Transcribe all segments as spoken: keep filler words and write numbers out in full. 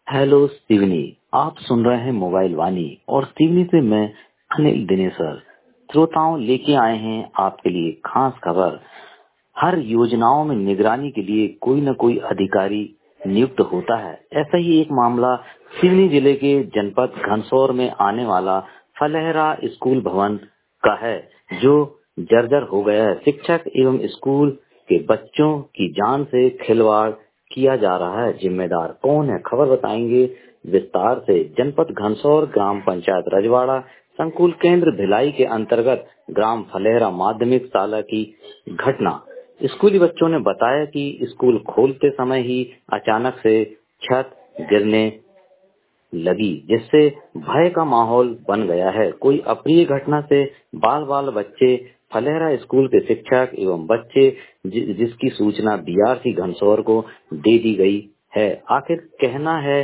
Hello Seoni, आप सुन रहे हैं मोबाइल वाणी और सिवनी से मैं अनिल दिनेसर। श्रोताओं, लेके आए हैं आपके लिए खास खबर। हर योजनाओं में निगरानी के लिए कोई न कोई अधिकारी नियुक्त होता है। ऐसा ही एक मामला सिवनी जिले के जनपद घनसौर में आने वाला फलेहरा स्कूल भवन का है, जो जर्जर हो गया है। शिक्षक एवं स्कूल के बच्चों की जान से खिलवाड़ किया जा रहा है। जिम्मेदार कौन है, खबर बताएंगे विस्तार से। जनपद घनसौर ग्राम पंचायत रजवाड़ा संकुल केंद्र भिलाई के अंतर्गत ग्राम फलेहरा माध्यमिक शाला की घटना। स्कूली बच्चों ने बताया कि स्कूल खोलते समय ही अचानक से छत गिरने लगी, जिससे भय का माहौल बन गया है। कोई अप्रिय घटना से बाल बाल बच्चे फलेहरा स्कूल के शिक्षक एवं बच्चे जि, जिसकी सूचना बीआरसी घनसौर को दे दी गई है। आखिर कहना है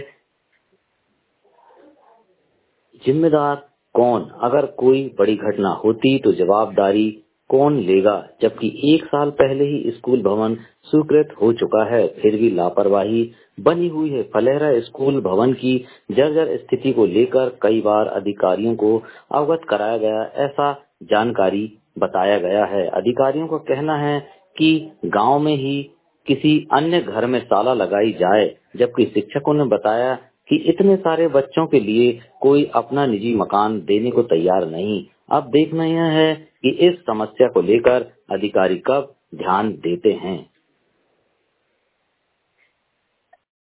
जिम्मेदार कौन? अगर कोई बड़ी घटना होती तो जवाबदारी कौन लेगा, जबकि एक साल पहले ही स्कूल भवन स्वीकृत हो चुका है, फिर भी लापरवाही बनी हुई है। फलेहरा स्कूल भवन की जर्जर स्थिति को लेकर कई बार अधिकारियों को अवगत कराया गया, ऐसा जानकारी बताया गया है। अधिकारियों का कहना है कि गांव में ही किसी अन्य घर में ताला लगाई जाए, जबकि शिक्षकों ने बताया कि इतने सारे बच्चों के लिए कोई अपना निजी मकान देने को तैयार नहीं। अब देखना यह है कि इस समस्या को लेकर अधिकारी कब ध्यान देते हैं।